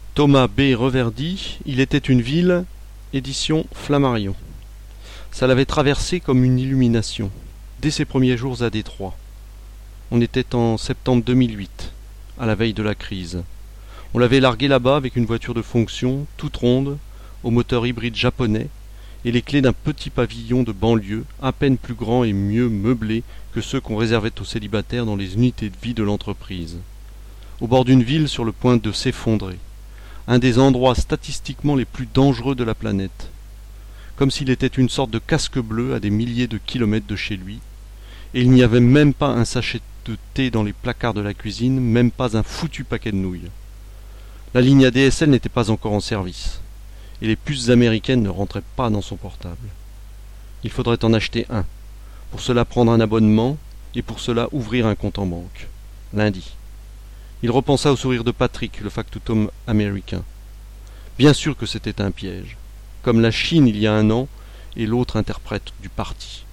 Thomas B. Reverdy, Il était une ville, édition Flammarion. Ça l'avait traversé comme une illumination, dès ses premiers jours à Détroit. On était en septembre 2008, à la veille de la crise. On l'avait largué là-bas avec une voiture de fonction, toute ronde, au moteur hybride japonais, et les clés d'un petit pavillon de banlieue, à peine plus grand et mieux meublé que ceux qu'on réservait aux célibataires dans les unités de vie de l'entreprise. Au bord d'une ville sur le point de s'effondrer. Un des endroits statistiquement les plus dangereux de la planète. Comme s'il était une sorte de casque bleu à des milliers de kilomètres de chez lui, et il n'y avait même pas un sachet de thé dans les placards de la cuisine, même pas un foutu paquet de nouilles. La ligne ADSL n'était pas encore en service, et les puces américaines ne rentraient pas dans son portable. Il faudrait en acheter un, pour cela prendre un abonnement, et pour cela ouvrir un compte en banque. Lundi. Il repensa au sourire de Patrick, le factotum américain. Bien sûr que c'était un piège, comme la Chine il y a un an, et l'autre interprète du parti.